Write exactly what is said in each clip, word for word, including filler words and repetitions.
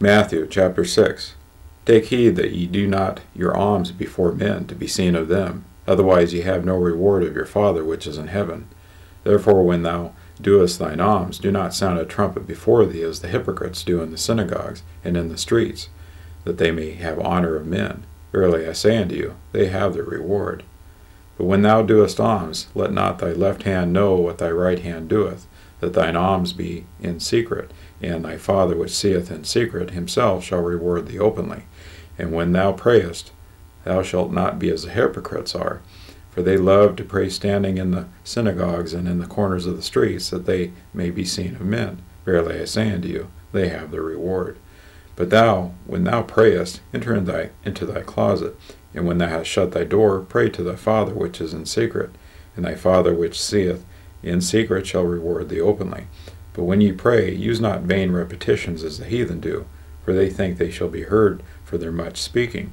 Matthew chapter six. Take heed that ye do not your alms before men to be seen of them, otherwise ye have no reward of your Father which is in heaven. Therefore when thou doest thine alms, do not sound a trumpet before thee, as the hypocrites do in the synagogues and in the streets, that they may have honor of men. Verily I say unto you, they have their reward. But when thou doest alms, let not thy left hand know what thy right hand doeth, that thine alms be in secret, and thy Father which seeth in secret himself shall reward thee openly. And when thou prayest, thou shalt not be as the hypocrites are, for they love to pray standing in the synagogues and in the corners of the streets, that they may be seen of men. Verily I say unto you, they have their reward. But thou, when thou prayest, enter in thy, into thy closet, and when thou hast shut thy door, pray to thy Father which is in secret, and thy Father which seeth in secret shall reward thee openly. But when ye pray, use not vain repetitions as the heathen do, for they think they shall be heard for their much speaking.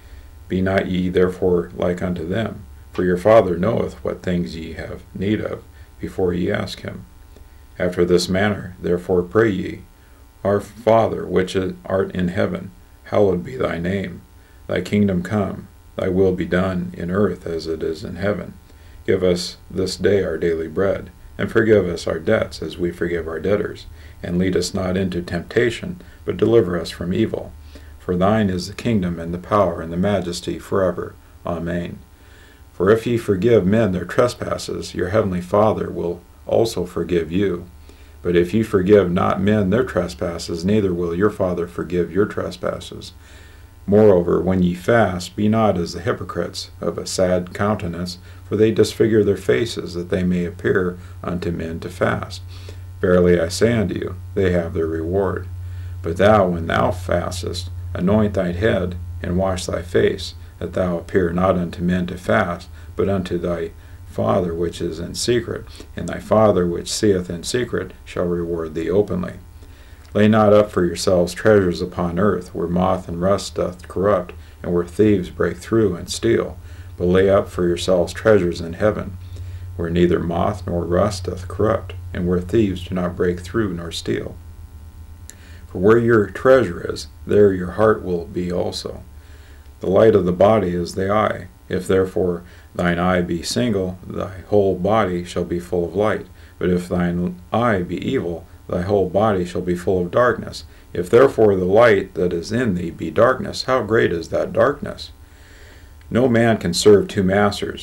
Be not ye therefore like unto them, for your Father knoweth what things ye have need of, before ye ask him. After this manner therefore pray ye, Our Father which art in heaven, hallowed be thy name. Thy kingdom come, thy will be done in earth as it is in heaven. Give us this day our daily bread, and forgive us our debts as we forgive our debtors. And lead us not into temptation, but deliver us from evil. For thine is the kingdom, and the power, and the majesty, forever. Amen. For if ye forgive men their trespasses, your heavenly Father will also forgive you. But if ye forgive not men their trespasses, neither will your Father forgive your trespasses. Moreover, when ye fast, be not as the hypocrites, of a sad countenance, for they disfigure their faces, that they may appear unto men to fast. Verily I say unto you, they have their reward. But thou, when thou fastest, anoint thine head, and wash thy face, that thou appear not unto men to fast, but unto thy Father which is in secret, and thy Father which seeth in secret shall reward thee openly. Lay not up for yourselves treasures upon earth, where moth and rust doth corrupt, and where thieves break through and steal, but lay up for yourselves treasures in heaven, where neither moth nor rust doth corrupt, and where thieves do not break through nor steal. For where your treasure is, there your heart will be also. The light of the body is the eye. If therefore thine eye be single, thy whole body shall be full of light. But if thine eye be evil, thy whole body shall be full of darkness. If therefore the light that is in thee be darkness, how great is that darkness? No man can serve two masters,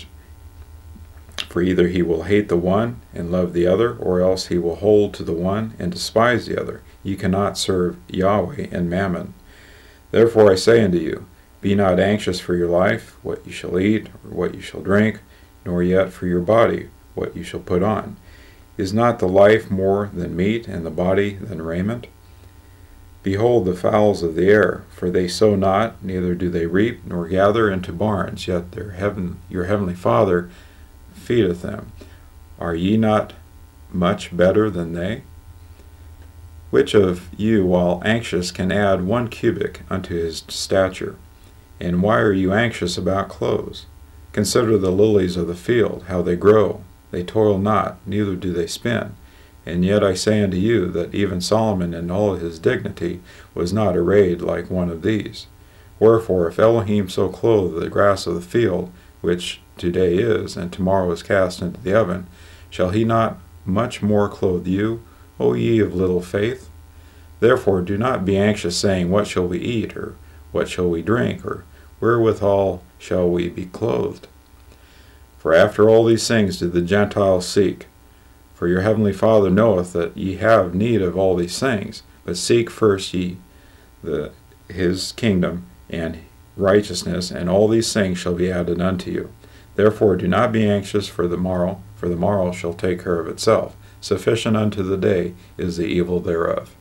for either he will hate the one and love the other, or else he will hold to the one and despise the other. Ye cannot serve Yahweh and Mammon. Therefore I say unto you, be not anxious for your life, what you shall eat, or what you shall drink, nor yet for your body, what you shall put on. Is not the life more than meat, and the body than raiment? Behold the fowls of the air, for they sow not, neither do they reap, nor gather into barns, yet their heaven, your heavenly Father feedeth them. Are ye not much better than they? Which of you, while anxious, can add one cubit unto his stature? And why are you anxious about clothes? Consider the lilies of the field, how they grow. They toil not, neither do they spin. And yet I say unto you, that even Solomon in all his dignity was not arrayed like one of these. Wherefore, if Elohim so clothe the grass of the field, which today is, and tomorrow is cast into the oven, shall he not much more clothe you, O ye of little faith? Therefore do not be anxious, saying, What shall we eat, or what shall we drink, or wherewithal shall we be clothed? For after all these things do the Gentiles seek. For your heavenly Father knoweth that ye have need of all these things. But seek first ye the, his kingdom and righteousness, and all these things shall be added unto you. Therefore do not be anxious for the morrow, for the morrow shall take care of itself. Sufficient unto the day is the evil thereof.